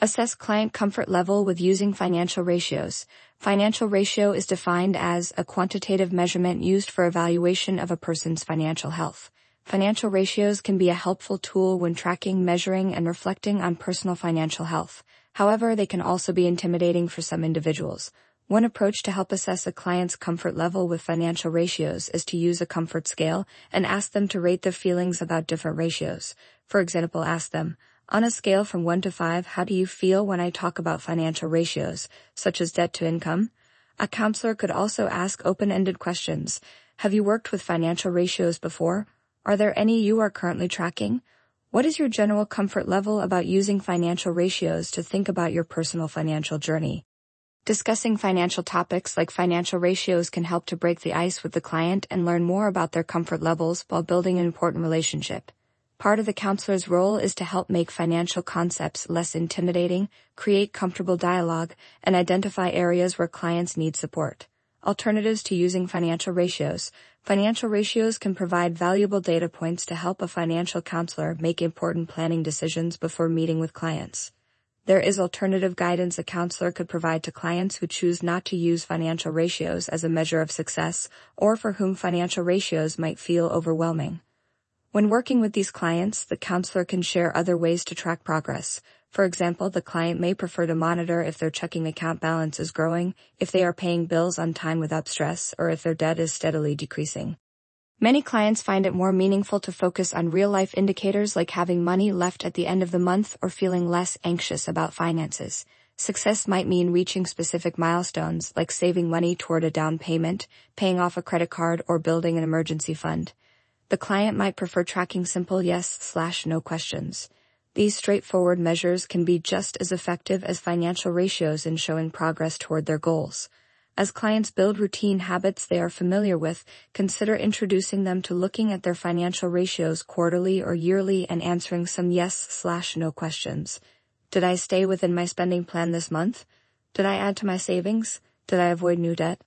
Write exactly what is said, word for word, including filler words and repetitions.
Assess client comfort level with using financial ratios. Financial ratio is defined as a quantitative measurement used for evaluation of a person's financial health. Financial ratios can be a helpful tool when tracking, measuring, and reflecting on personal financial health. However, they can also be intimidating for some individuals. One approach to help assess a client's comfort level with financial ratios is to use a comfort scale and ask them to rate their feelings about different ratios. For example, ask them, on a scale from one to five, how do you feel when I talk about financial ratios, such as debt to income? A counselor could also ask open-ended questions. Have you worked with financial ratios before? Are there any you are currently tracking? What is your general comfort level about using financial ratios to think about your personal financial journey? Discussing financial topics like financial ratios can help to break the ice with the client and learn more about their comfort levels while building an important relationship. Part of the counselor's role is to help make financial concepts less intimidating, create comfortable dialogue, and identify areas where clients need support. Alternatives to using financial ratios. Financial ratios can provide valuable data points to help a financial counselor make important planning decisions before meeting with clients. There is alternative guidance a counselor could provide to clients who choose not to use financial ratios as a measure of success, or for whom financial ratios might feel overwhelming. When working with these clients, the counselor can share other ways to track progress. For example, the client may prefer to monitor if their checking account balance is growing, if they are paying bills on time without stress, or if their debt is steadily decreasing. Many clients find it more meaningful to focus on real-life indicators like having money left at the end of the month or feeling less anxious about finances. Success might mean reaching specific milestones like saving money toward a down payment, paying off a credit card, or building an emergency fund. The client might prefer tracking simple yes slash no questions. These straightforward measures can be just as effective as financial ratios in showing progress toward their goals. As clients build routine habits they are familiar with, consider introducing them to looking at their financial ratios quarterly or yearly and answering some yes slash no questions. Did I stay within my spending plan this month? Did I add to my savings? Did I avoid new debt?